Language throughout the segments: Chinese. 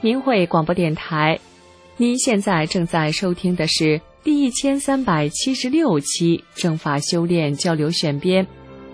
明慧广播电台，您现在正在收听的是第1376期政法修炼交流选编。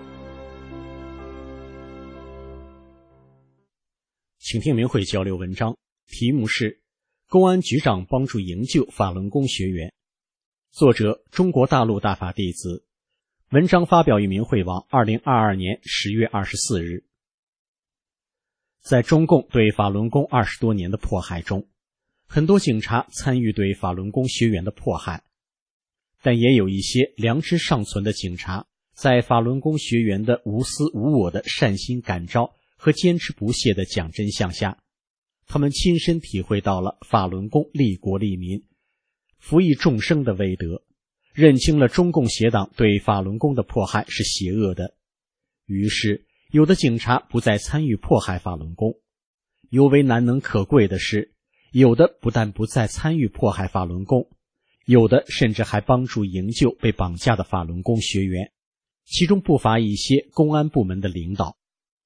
请听明慧交流文章，题目是公安局长帮助营救法轮功学员，作者中国大陆大法弟子，文章发表于明慧网2022年10月24日。在中共对法轮功20多年的迫害中，很多警察参与对法轮功学员的迫害，但也有一些良知尚存的警察，在法轮功学员的无私无我的善心感召和坚持不懈的讲真相下，他们亲身体会到了法轮功利国利民、服役众生的威德，认清了中共邪党对法轮功的迫害是邪恶的。于是有的警察不再参与迫害法轮功，尤为难能可贵的是，有的不但不再参与迫害法轮功，有的甚至还帮助营救被绑架的法轮功学员，其中不乏一些公安部门的领导。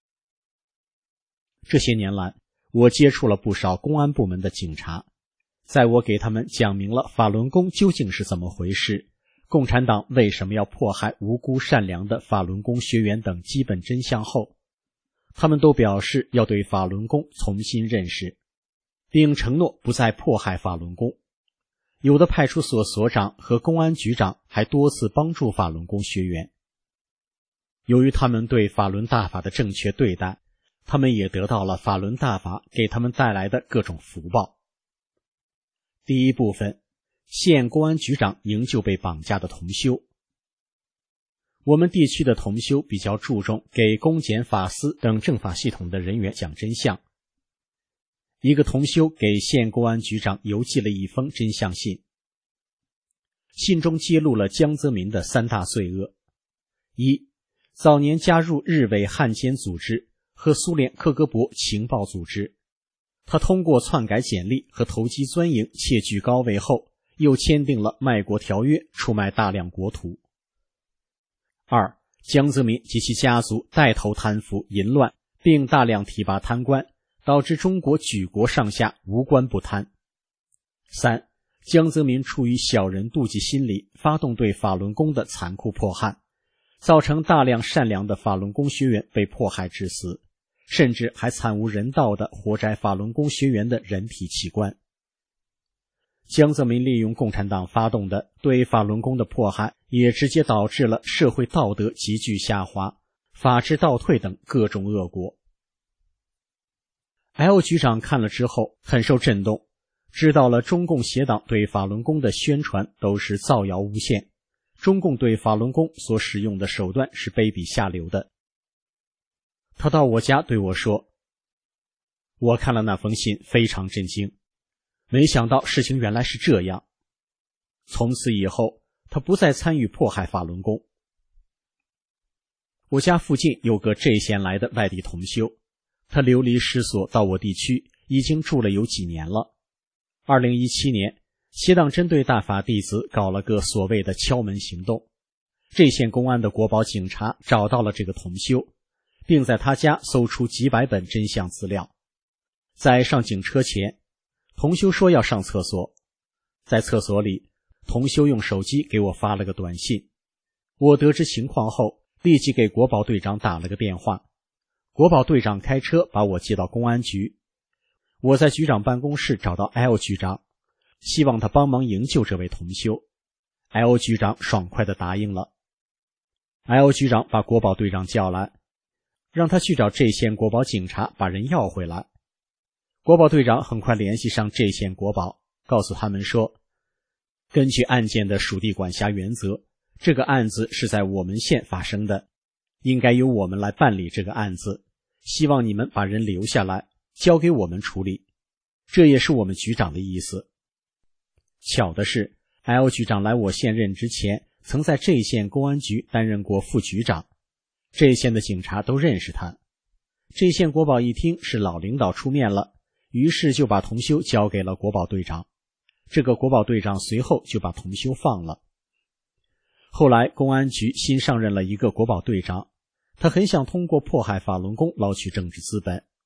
这些年来，我接触了不少公安部门的警察，在我给他们讲明了法轮功究竟是怎么回事，共产党为什么要迫害无辜善良的法轮功学员等基本真相后，他们都表示要对法轮功重新认识，并承诺不再迫害法轮功。有的派出所所长和公安局长还多次帮助法轮功学员。由于他们对法轮大法的正确对待，他们也得到了法轮大法给他们带来的各种福报。第一部分，县公安局长营救被绑架的同修。我们地区的同修比较注重给公检法司等政法系统的人员讲真相。一个同修给县公安局长邮寄了一封真相信，信中揭露了江泽民的3大罪恶：一、早年加入日伪汉奸组织和苏联克格勃情报组织，他通过篡改简历和投机钻营窃据高位后，又签订了卖国条约，出卖大量国土。二、江泽民及其家族带头贪腐淫乱，并大量提拔贪官，导致中国举国上下无官不贪。三、江泽民出于小人妒忌心理，发动对法轮功的残酷迫害，造成大量善良的法轮功学员被迫害致死，甚至还惨无人道地活摘法轮功学员的人体器官。江泽民利用共产党发动的对法轮功的迫害，也直接导致了社会道德急剧下滑、法治倒退等各种恶果。L 局长看了之后很受震动，知道了中共邪党对法轮功的宣传都是造谣诬陷，中共对法轮功所使用的手段是卑鄙下流的。他到我家对我说，我看了那封信非常震惊，没想到事情原来是这样。从此以后，他不再参与迫害法轮功。我家附近有个这县来的外地同修，他流离失所到我地区，已经住了有几年了。2017年，邪党针对大法弟子搞了个所谓的敲门行动，这县公安的国保警察找到了这个同修，并在他家搜出几百本真相资料。在上警车前，同修说要上厕所，在厕所里，同修用手机给我发了个短信。我得知情况后，立即给国保队长打了个电话，国保队长开车把我接到公安局。我在局长办公室找到 L 局长，希望他帮忙营救这位同修。L 局长爽快地答应了。L 局长把国保队长叫来，让他去找这县国保警察把人要回来。国保队长很快联系上这县国保，告诉他们说，根据案件的属地管辖原则，这个案子是在我们县发生的，应该由我们来办理这个案子，希望你们把人留下来，交给我们处理，这也是我们局长的意思。巧的是， L 局长来我县任之前，曾在这县公安局担任过副局长，这县的警察都认识他。这县国保一听是老领导出面了，于是就把同修交给了国保队长。这个国保队长随后就把同修放了。后来公安局新上任了一个国保队长，他很想通过迫害法轮功捞取政治资本。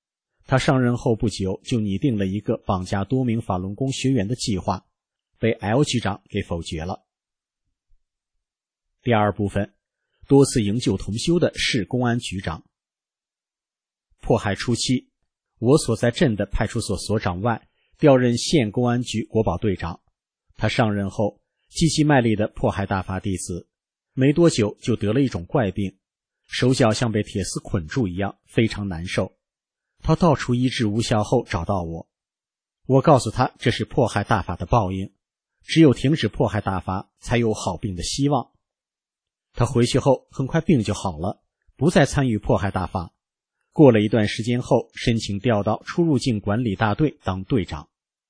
他上任后不久就拟定了一个绑架多名法轮功学员的计划，被 L 局长给否决了。第二部分，多次营救同修的市公安局长。迫害初期，我所在镇的派出所所长外调任县公安局国保队长。他上任后积极卖力地迫害大法弟子，没多久就得了一种怪病，手脚像被铁丝捆住一样，非常难受。他到处医治无效后找到我，我告诉他这是迫害大法的报应，只有停止迫害大法才有好病的希望。他回去后很快病就好了，不再参与迫害大法。过了一段时间后，申请调到出入境管理大队当队长。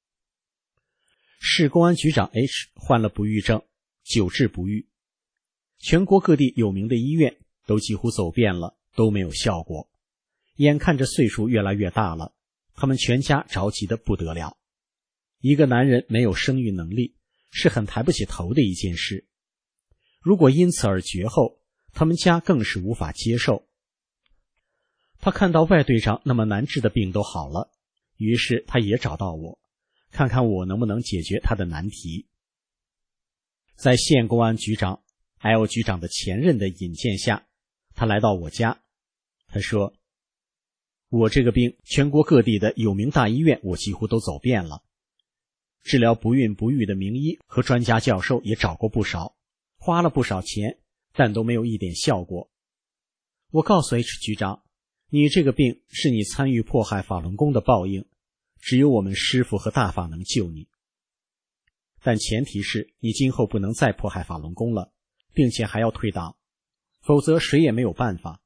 市公安局长 H 患了不育症，久治不愈，全国各地有名的医院都几乎走遍了，都没有效果。眼看着岁数越来越大了，他们全家着急得不得了。一个男人没有生育能力，是很抬不起头的一件事。如果因此而绝后，他们家更是无法接受。他看到外队长那么难治的病都好了，于是他也找到我，看看我能不能解决他的难题。在县公安局长 L 局长的前任的引荐下，他来到我家。他说，我这个病全国各地的有名大医院我几乎都走遍了，治疗不孕不育的名医和专家教授也找过不少，花了不少钱，但都没有一点效果。我告诉 H 局长，你这个病是你参与迫害法轮功的报应，只有我们师父和大法能救你，但前提是你今后不能再迫害法轮功了，并且还要退党，否则谁也没有办法。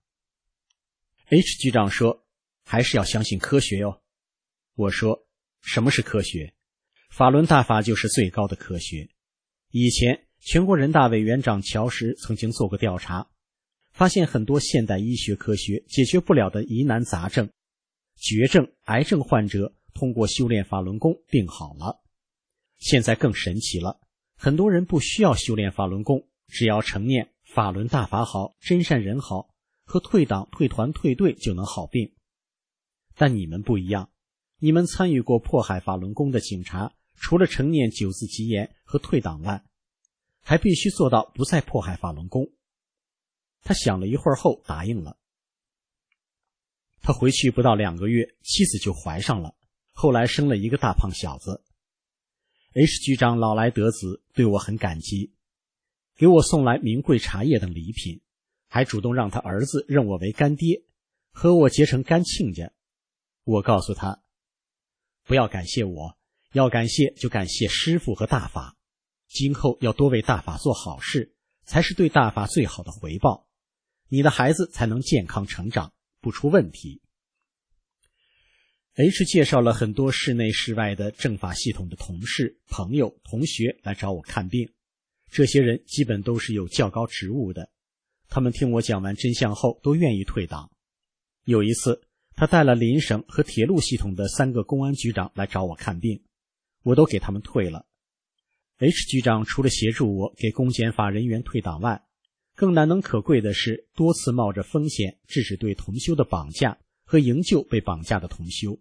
H 局长说，还是要相信科学哟。我说，什么是科学？法轮大法就是最高的科学。以前全国人大委员长乔石曾经做过调查，发现很多现代医学科学解决不了的疑难杂症，绝症、癌症患者通过修炼法轮功病好了。现在更神奇了，很多人不需要修炼法轮功，只要承念法轮大法好，真善人好，和退党、退团、退队就能好病。但你们不一样，你们参与过迫害法轮功的警察，除了承念9字吉言和退党外，还必须做到不再迫害法轮功。他想了一会儿后答应了。他回去不到2个月，妻子就怀上了，后来生了一个大胖小子。H 局长老来得子，对我很感激，给我送来名贵茶叶等礼品，还主动让他儿子认我为干爹，和我结成干亲家。我告诉他，不要感谢我，要感谢就感谢师父和大法，今后要多为大法做好事，才是对大法最好的回报，你的孩子才能健康成长，不出问题。H 介绍了很多室内室外的政法系统的同事、朋友、同学来找我看病，这些人基本都是有较高职务的，他们听我讲完真相后都愿意退党。有一次他带了邻省和铁路系统的3个公安局长来找我看病，我都给他们退了。H 局长除了协助我给公检法人员退党外，更难能可贵的是多次冒着风险制止对同修的绑架和营救被绑架的同修。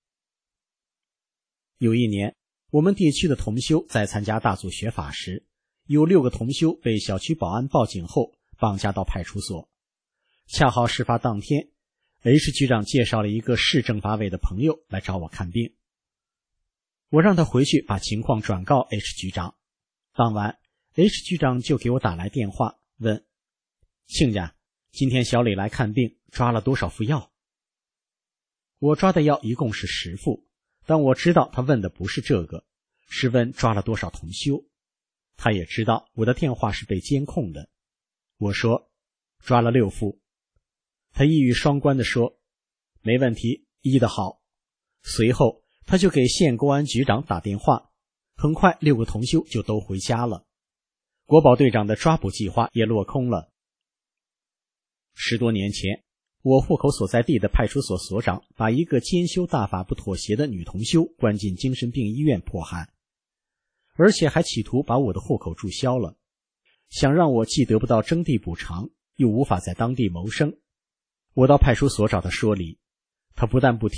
有一年，我们地区的同修在参加大组学法时，有6个同修被小区保安报警后绑架到派出所。恰好事发当天， H 局长介绍了一个市政法委的朋友来找我看病，我让他回去把情况转告 H 局长。当晚 H 局长就给我打来电话，问，亲家，今天小李来看病，抓了多少副药？我抓的药一共是10副，但我知道他问的不是这个，是问抓了多少同修。他也知道我的电话是被监控的。我说，抓了6副。他一语双关地说，没问题，医得好。随后他就给县公安局长打电话，很快6个同修就都回家了。国保队长的抓捕计划也落空了。10多年前，我户口所在地的派出所所长把一个兼修大法不妥协的女同修关进精神病医院迫害，而且还企图把我的户口注销了，想让我既得不到征地补偿，又无法在当地谋生。我到派出所找他说理，他不但不听，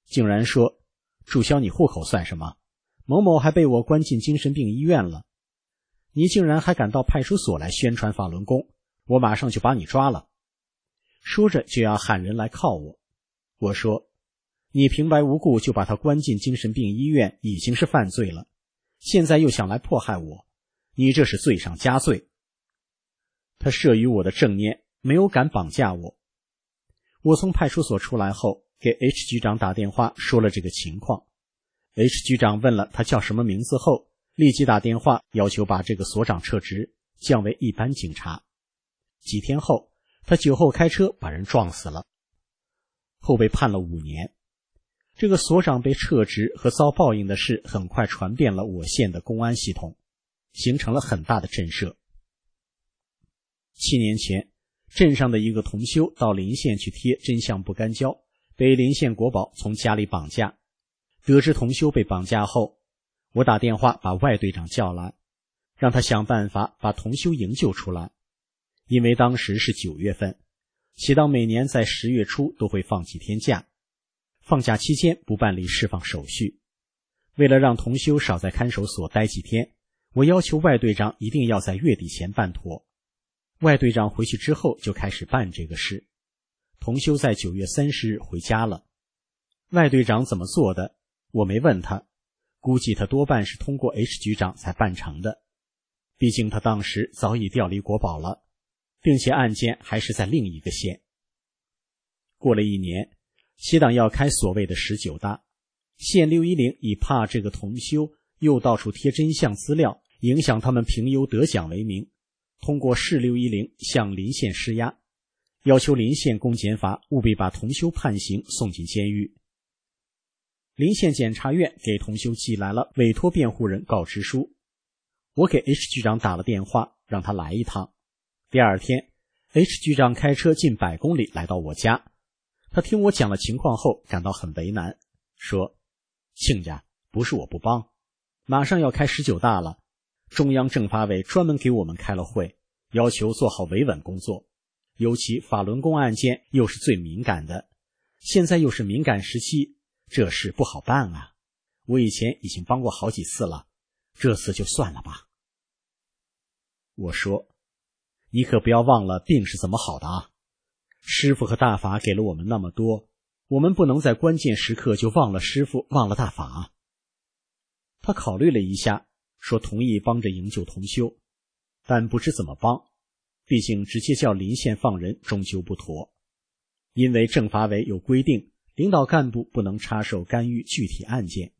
竟然说注销你户口算什么？某某还被我关进精神病医院了。你竟然还敢到派出所来宣传法轮功，我马上就把你抓了。说着就要喊人来铐我。我说，你平白无故就把他关进精神病医院已经是犯罪了，现在又想来迫害我，你这是罪上加罪。他慑于我的正念，没有敢绑架我。我从派出所出来后，给 H 局长打电话说了这个情况。H 局长问了他叫什么名字后，立即打电话要求把这个所长撤职，降为一般警察。几天后，他酒后开车把人撞死了，后被判了5年。这个所长被撤职和遭报应的事很快传遍了我县的公安系统，形成了很大的震慑。7年前，镇上的一个同修到临县去贴真相不干胶，被临县国保从家里绑架。得知同修被绑架后，我打电话把外队长叫来，让他想办法把同修营救出来。因为当时是9月份，其当每年在10月初都会放几天假，放假期间不办理释放手续。为了让同修少在看守所待几天，我要求外队长一定要在月底前办妥。外队长回去之后就开始办这个事。同修在9月30日回家了。外队长怎么做的，我没问他，估计他多半是通过 H 局长才办成的。毕竟他当时早已调离国保了，并且案件还是在另一个县。过了1年，西党要开所谓的19大，县610以怕这个同修又到处贴真相资料，影响他们评优得奖为名，通过市610向临县施压，要求临县公检法务必把同修判刑送进监狱。临县检察院给同修寄来了委托辩护人告知书，我给 H 局长打了电话，让他来一趟。第二天 H 局长开车近100公里来到我家，他听我讲了情况后感到很为难，说，亲家，不是我不帮，马上要开19大了，中央政法委专门给我们开了会，要求做好维稳工作，尤其法轮功案件又是最敏感的，现在又是敏感时期，这事不好办啊。我以前已经帮过好几次了，这次就算了吧。我说，你可不要忘了病是怎么好的啊！师父和大法给了我们那么多，我们不能在关键时刻就忘了师父，忘了大法。他考虑了一下，说同意帮着营救同修，但不知怎么帮，毕竟直接叫临县放人终究不妥。因为政法委有规定，领导干部不能插手干预具体案件。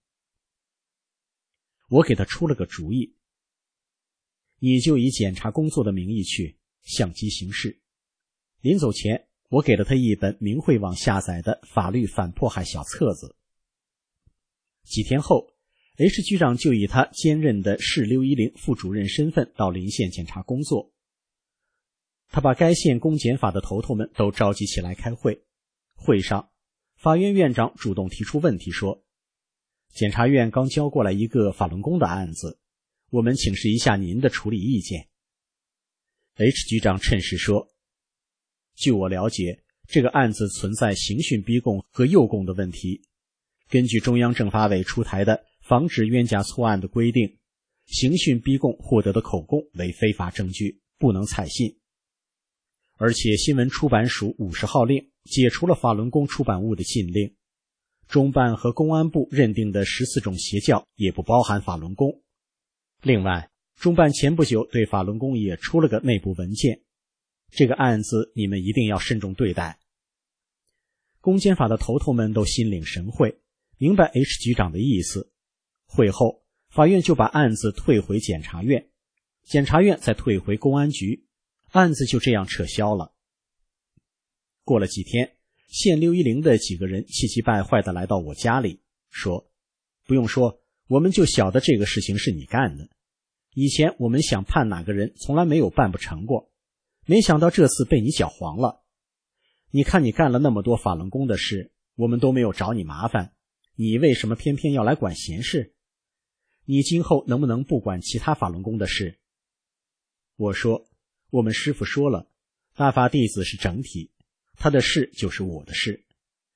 我给他出了个主意，你就以检察工作的名义去，相机行事。临走前，我给了他一本明慧网下载的法律反迫害小册子。几天后， H 局长就以他兼任的市610副主任身份到临县检察工作。他把该县公检法的头头们都召集起来开会。会上，法院院长主动提出问题说，检察院刚交过来一个法轮功的案子，我们请示一下您的处理意见。 H 局长趁势说，据我了解，这个案子存在刑讯逼供和诱供的问题。根据中央政法委出台的防止冤假错案的规定，刑讯逼供获得的口供为非法证据，不能采信。而且新闻出版署50号令解除了法轮功出版物的禁令，中办和公安部认定的14种邪教也不包含法轮功。另外，中办前不久对法轮功也出了个内部文件，这个案子你们一定要慎重对待。公检法的头头们都心领神会，明白 H 局长的意思。会后，法院就把案子退回检察院，检察院再退回公安局，案子就这样撤销了。过了几天，县610的几个人气急败坏地来到我家里，说，不用说，我们就晓得这个事情是你干的。以前我们想判哪个人，从来没有办不成过，没想到这次被你搅黄了。你看你干了那么多法轮功的事，我们都没有找你麻烦，你为什么偏偏要来管闲事？你今后能不能不管其他法轮功的事？我说，我们师父说了，大法弟子是整体，他的事就是我的事，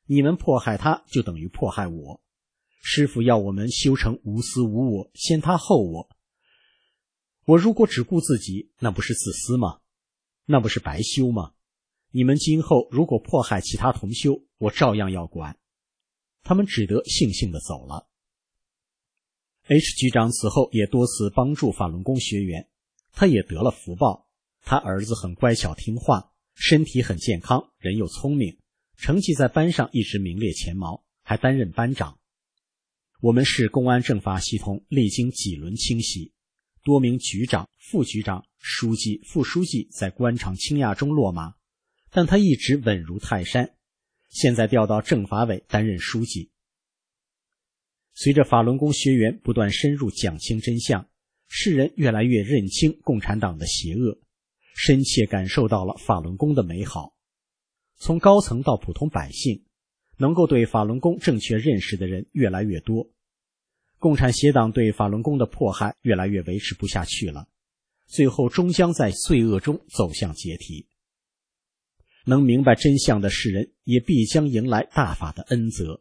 你们迫害他就等于迫害我。师父要我们修成无私无我，先他后我。我如果只顾自己，那不是自私吗？那不是白修吗？你们今后如果迫害其他同修，我照样要管。他们只得悻悻地走了。H 局长此后也多次帮助法轮功学员，他也得了福报。他儿子很乖巧听话，身体很健康，人又聪明，成绩在班上一直名列前茅，还担任班长。我们市公安政法系统历经几轮清洗，多名局长、副局长、书记、副书记在官场倾轧中落马，但他一直稳如泰山，现在调到政法委担任书记。随着法轮功学员不断深入讲清真相，世人越来越认清共产党的邪恶，深切感受到了法轮功的美好。从高层到普通百姓，能够对法轮功正确认识的人越来越多。共产邪党对法轮功的迫害越来越维持不下去了，最后终将在罪恶中走向解体。能明白真相的世人也必将迎来大法的恩泽。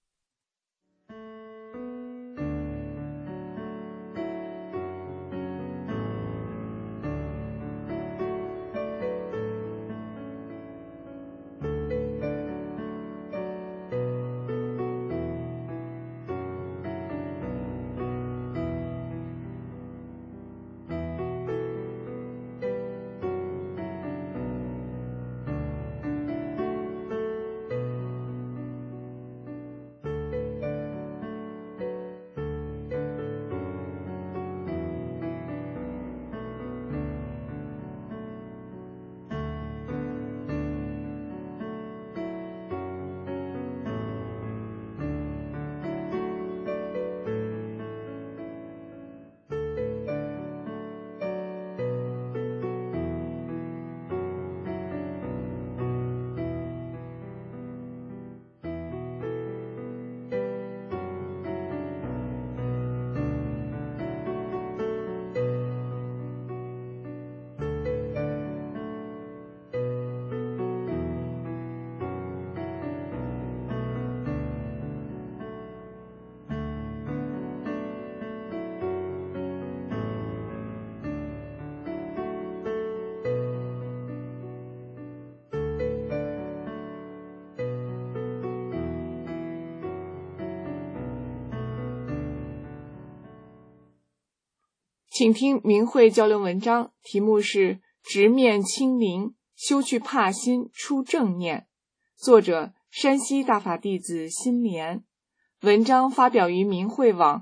请听明慧交流文章，题目是直面清零，修去怕心，出正念。作者山西大法弟子心莲。文章发表于明慧网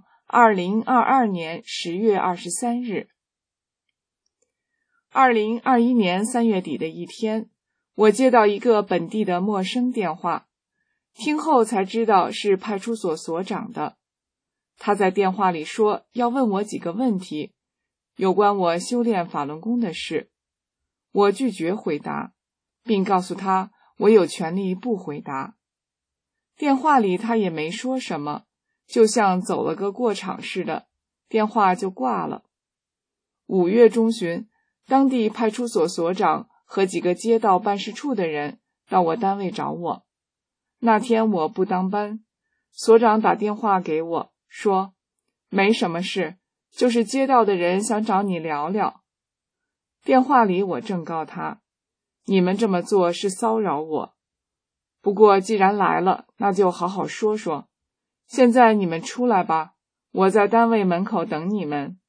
2022年10月23日。2021年3月底的一天，我接到一个本地的陌生电话，听后才知道是派出所所长的。他在电话里说要问我几个问题，有关我修炼法轮功的事。我拒绝回答，并告诉他我有权利不回答。电话里他也没说什么，就像走了个过场似的，电话就挂了。5月中旬，当地派出所所长和几个街道办事处的人到我单位找我。那天我不当班，所长打电话给我说，没什么事，就是街道的人想找你聊聊。电话里我正告他，你们这么做是骚扰我，不过既然来了，那就好好说说。现在你们出来吧，我在单位门口等你们。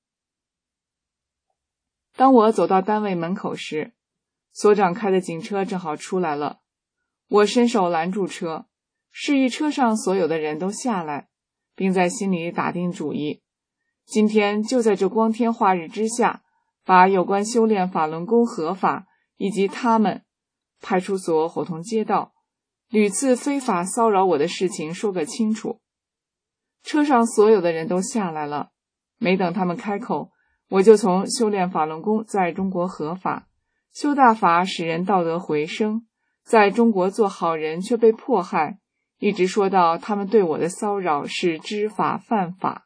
当我走到单位门口时，所长开的警车正好出来了。我伸手拦住车，示意车上所有的人都下来，并在心里打定主意，今天就在这光天化日之下，把有关修炼法轮功合法以及他们派出所伙同街道屡次非法骚扰我的事情说个清楚。车上所有的人都下来了，没等他们开口，我就从修炼法轮功在中国合法，修大法使人道德回升，在中国做好人却被迫害，一直说到他们对我的骚扰是知法犯法。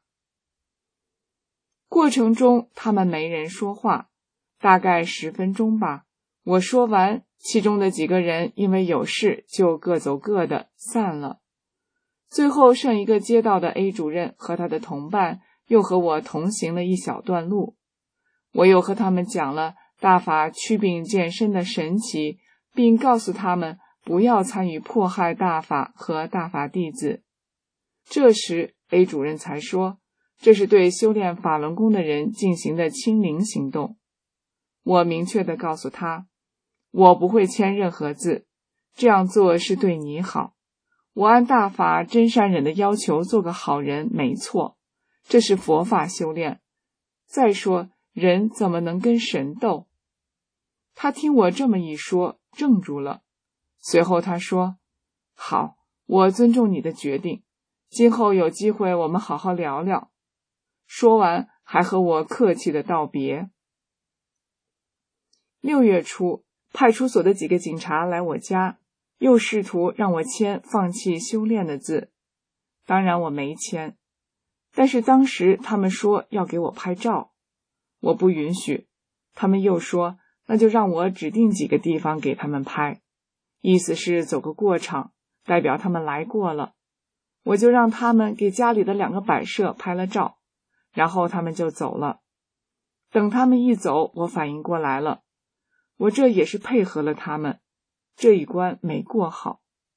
过程中他们没人说话，大概10分钟吧，我说完其中的几个人因为有事就各走各的，散了。最后剩一个街道的 A 主任和他的同伴又和我同行了一小段路。我又和他们讲了大法祛病健身的神奇，并告诉他们不要参与迫害大法和大法弟子。这时 A 主任才说，这是对修炼法轮功的人进行的清零行动。我明确地告诉他，我不会签任何字，这样做是对你好。我按大法真善忍的要求做个好人没错，这是佛法修炼。再说，人怎么能跟神斗？他听我这么一说，怔住了。随后他说，好，我尊重你的决定，今后有机会我们好好聊聊。说完还和我客气的道别。6月初，派出所的几个警察来我家，又试图让我签放弃修炼的字。当然我没签，但是当时他们说要给我拍照，我不允许。他们又说那就让我指定几个地方给他们拍，意思是走个过场，代表他们来过了。我就让他们给家里的2个摆设拍了照，然后他们就走了。等他们一走，我反应过来了，我这也是配合了他们，这一关没过好。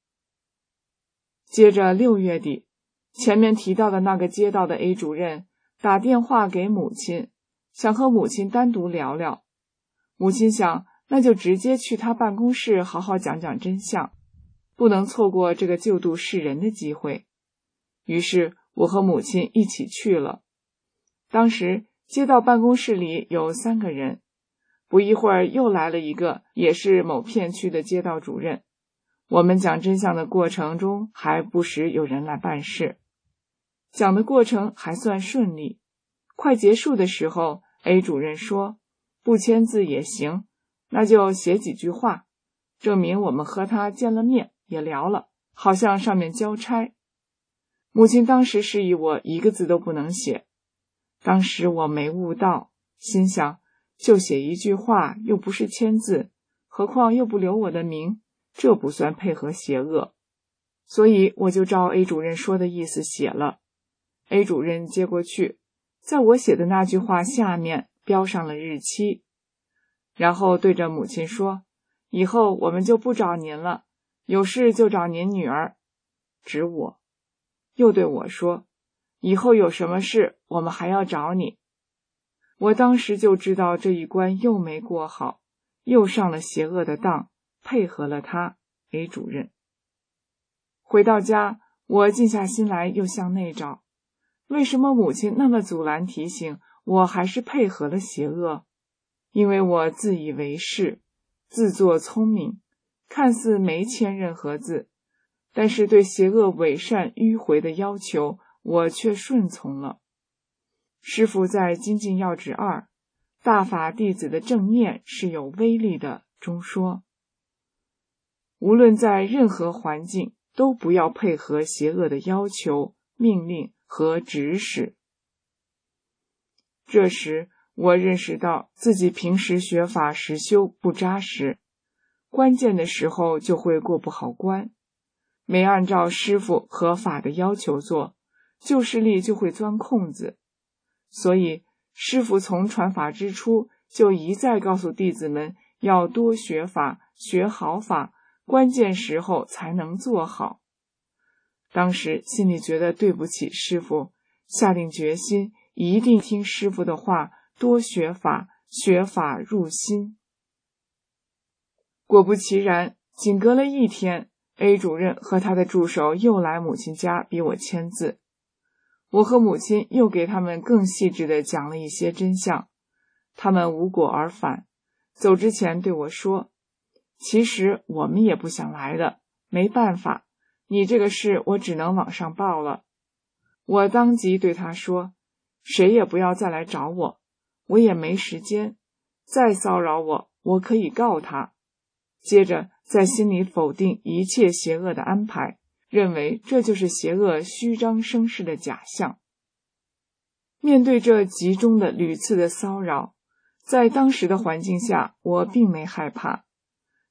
接着6月底，前面提到的那个街道的 A 主任打电话给母亲，想和母亲单独聊聊。母亲想，那就直接去他办公室好好讲讲真相，不能错过这个救度世人的机会。于是我和母亲一起去了。当时街道办公室里有3个人，不一会儿又来了一个，也是某片区的街道主任。我们讲真相的过程中，还不时有人来办事。讲的过程还算顺利，快结束的时候 A 主任说，不签字也行，那就写几句话，证明我们和他见了面，也聊了，好像上面交差。母亲当时示意我一个字都不能写，当时我没悟到，心想就写一句话，又不是签字，何况又不留我的名，这不算配合邪恶。所以我就照 A 主任说的意思写了。A 主任接过去，在我写的那句话下面标上了日期，然后对着母亲说，以后我们就不找您了，有事就找您女儿，指我。又对我说，以后有什么事我们还要找你。我当时就知道这一关又没过好，又上了邪恶的当，配合了他 A 主任。回到家，我静下心来又向内找，为什么母亲那么阻拦提醒，我还是配合了邪恶？因为我自以为是，自作聪明，看似没签任何字，但是对邪恶伪善迂回的要求，我却顺从了。师父在《精进要旨2大法弟子的正念是有威力的中说，无论在任何环境，都不要配合邪恶的要求、命令和指使。这时我认识到自己平时学法实修不扎实，关键的时候就会过不好关，没按照师父和法的要求做，旧势力就会钻空子。所以师父从传法之初就一再告诉弟子们要多学法，学好法，关键时候才能做好。当时心里觉得对不起师父，下定决心一定听师父的话，多学法，学法入心。果不其然，仅隔了1天， A 主任和他的助手又来母亲家逼我签字。我和母亲又给他们更细致地讲了一些真相，他们无果而返，走之前对我说，其实我们也不想来的，没办法，你这个事我只能往上报了。我当即对他说，谁也不要再来找我，我也没时间，再骚扰我，我可以告他。接着在心里否定一切邪恶的安排，认为这就是邪恶虚张声势的假象。面对这集中的屡次的骚扰，在当时的环境下，我并没害怕，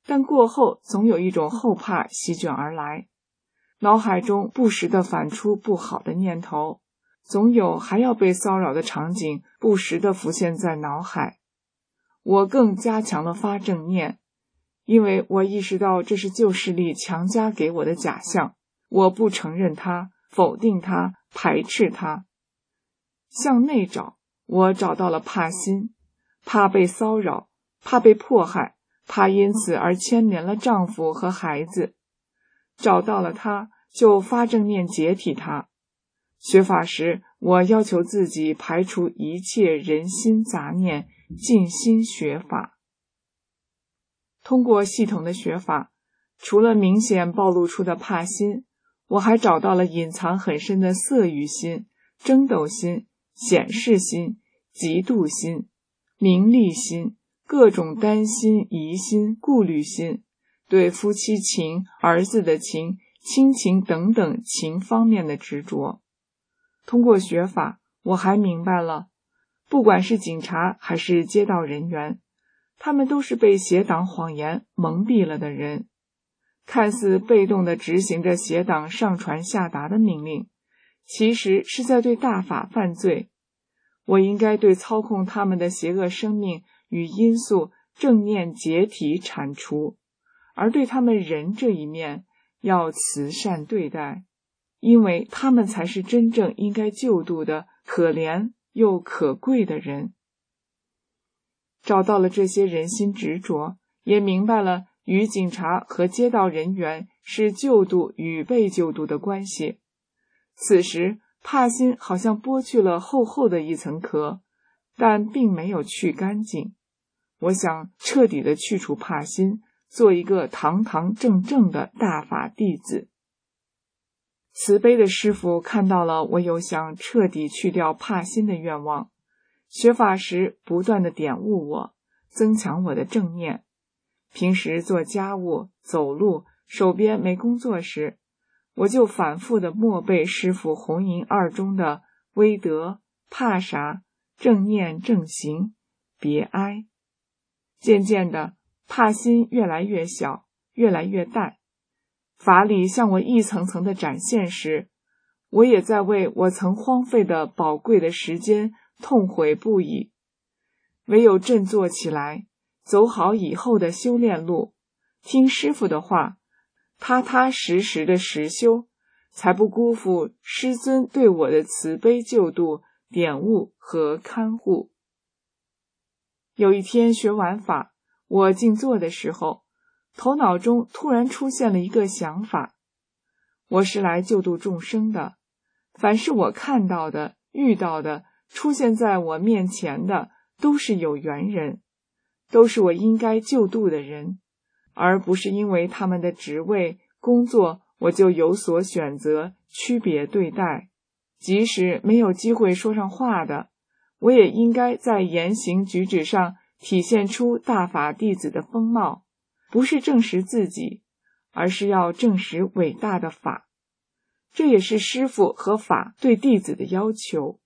但过后总有一种后怕席卷而来，脑海中不时地反出不好的念头，总有还要被骚扰的场景不时地浮现在脑海。我更加强了发正念，因为我意识到这是旧势力强加给我的假象，我不承认它，否定它，排斥它。向内找，我找到了怕心，怕被骚扰，怕被迫害，怕因此而牵连了丈夫和孩子。找到了它，就发正念解体它。学法时，我要求自己排除一切人心杂念，静心学法。通过系统的学法，除了明显暴露出的怕心，我还找到了隐藏很深的色欲心、争斗心、显示心、嫉妒心、名利心、各种担心、疑心、顾虑心，对夫妻情、儿子的情、亲情等等情方面的执着。通过学法，我还明白了，不管是警察还是街道人员，他们都是被邪党谎言蒙蔽了的人，看似被动地执行着邪党上传下达的命令，其实是在对大法犯罪。我应该对操控他们的邪恶生命与因素正念解体铲除，而对他们人这一面要慈善对待，因为他们才是真正应该救度的可怜又可贵的人。找到了这些人心执着，也明白了与警察和街道人员是救度与被救度的关系。此时怕心好像剥去了厚厚的一层壳，但并没有去干净。我想彻底的去除怕心，做一个堂堂正正的大法弟子。慈悲的师父看到了我有想彻底去掉怕心的愿望，学法时不断地点悟我，增强我的正念。平时做家务、走路、手边没工作时，我就反复地默背师父弘淫二中的威德、怕啥、正念正行、别哀。渐渐的，怕心越来越小，越来越淡。法理向我一层层的展现时，我也在为我曾荒废的宝贵的时间痛悔不已。唯有振作起来，走好以后的修炼路，听师父的话，踏踏实实的实修，才不辜负师尊对我的慈悲救度、点悟和看护。有一天学完法，我静坐的时候，头脑中突然出现了一个想法：我是来救度众生的，凡是我看到的、遇到的、出现在我面前的，都是有缘人，都是我应该救度的人，而不是因为他们的职位、工作，我就有所选择、区别对待。即使没有机会说上话的，我也应该在言行举止上体现出大法弟子的风貌，不是证实自己，而是要证实伟大的法。这也是师父和法对弟子的要求。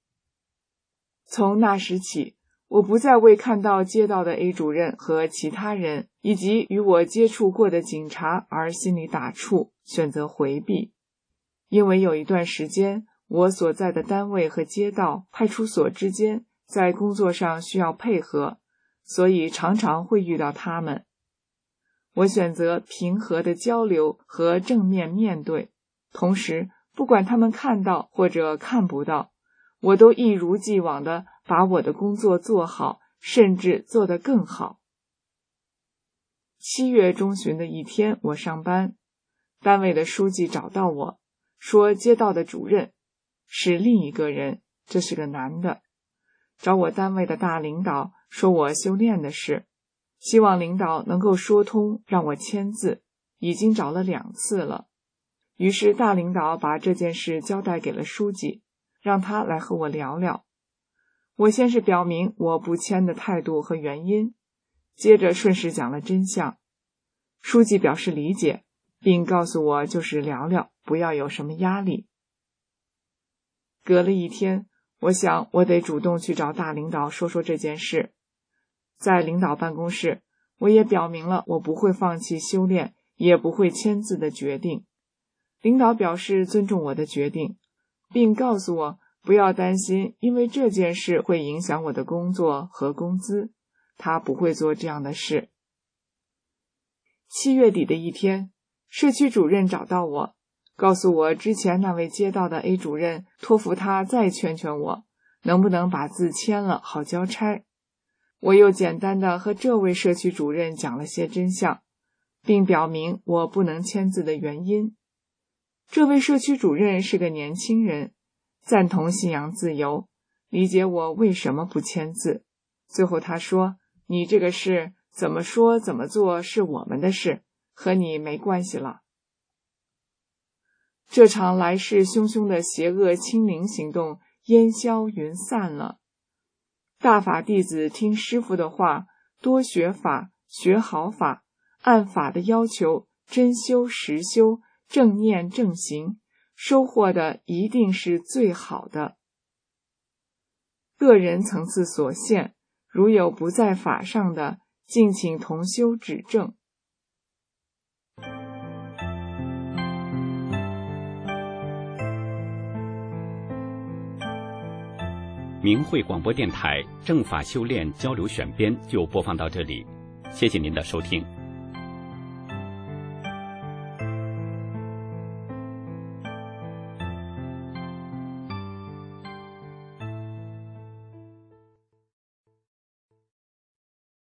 从那时起，我不再为看到街道的 A 主任和其他人，以及与我接触过的警察而心里打怵，选择回避。因为有一段时间，我所在的单位和街道、派出所之间在工作上需要配合，所以常常会遇到他们。我选择平和的交流和正面面对，同时不管他们看到或者看不到，我都一如既往地把我的工作做好，甚至做得更好。7月中旬的一天，我上班，单位的书记找到我，说街道的主任是另一个人，这是个男的，找我单位的大领导说我修炼的事，希望领导能够说通，让我签字，已经找了2次了。于是大领导把这件事交代给了书记，让他来和我聊聊。我先是表明我不签的态度和原因，接着顺势讲了真相。书记表示理解，并告诉我就是聊聊，不要有什么压力。隔了一天，我想我得主动去找大领导说说这件事。在领导办公室， 我也表明了我不会放弃修炼，也不会签字的决定。领导表示尊重我的决定，并告诉我不要担心，因为这件事会影响我的工作和工资，他不会做这样的事。7月底的一天，社区主任找到我，告诉我之前那位街道的 A 主任托付他再劝劝我，能不能把字签了好交差。我又简单的和这位社区主任讲了些真相，并表明我不能签字的原因。这位社区主任是个年轻人，赞同信仰自由，理解我为什么不签字。最后他说，你这个事怎么说怎么做是我们的事，和你没关系了。这场来势汹汹的邪恶清零行动烟消云散了。大法弟子听师父的话，多学法，学好法，按法的要求，真修实修，正念正行，收获的一定是最好的。个人层次所限，如有不在法上的，敬请同修指正。 明慧广播电台正法修炼交流选编就播放到这里，谢谢您的收听。